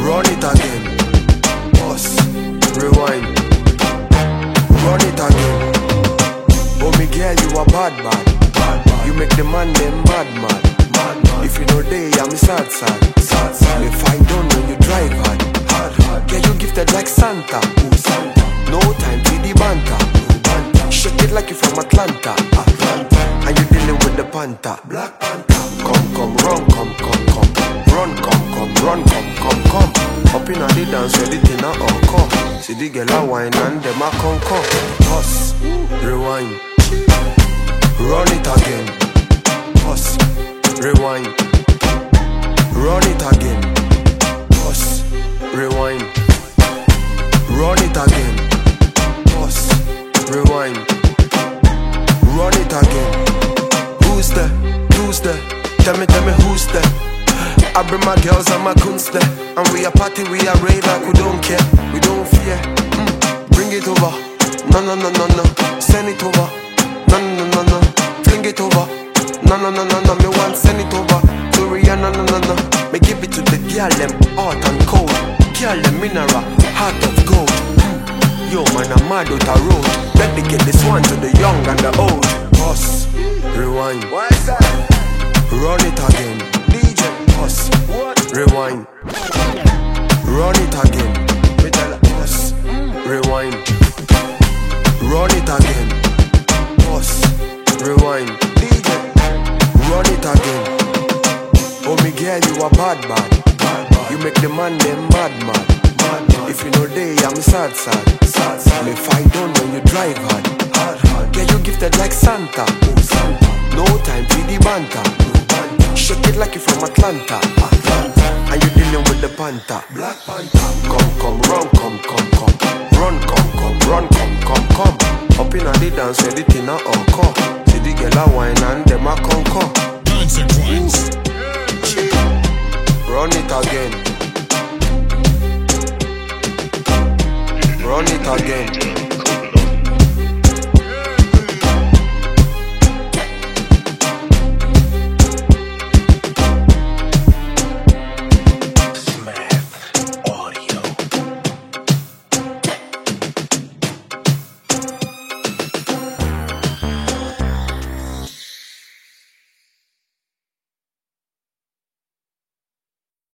Run it again. Pause. Rewind. Run it again. Oh me girl, you a bad man. You make the man them mad man. If you know day, I'm sad. If I don't know you drive hard. Girl, you gifted like Santa. No time for the banter. Shake it like you from Atlanta. And you dealing with the panther. Black Panther. Come, run, come. Run, come, run, come. Up in the dance, ready to not come. See the girl a wine and them a come. Pause, rewind. Run it again. Pause, rewind. Run it again. Pause, rewind. Run it again. Pause, rewind. Run it again. Who's there? Tell me who's there? I bring my girls and my goons there. And we a party, we a rave like we don't care. We don't fear. Bring it over. No. Send it over. No. Fling it over. No. Me want send it over. To Rihanna, no. Me give it to the girl them hot and cold. Girl them mineral, heart of gold. Yo man, I'm mad out the road. Dedicate this one to the young and the old. Pause, rewind. What's that? Run it again. DJ, pause, rewind. Run it again. Pause, rewind. Run it again. Pause, rewind. DJ, run it again. Oh me girl, you a bad. You make the man them mad. If you know day, I'm sad. If I don't know you drive hard. Girl, you gifted like Santa. No time for the banter. Shake it like you from Atlanta. And you dealing with the panther. Black Panther. Come, run, come. Run, come. Up in the dance, ready to not come. See the girl a wine and them a come. Consequence. Run it again. Run it again.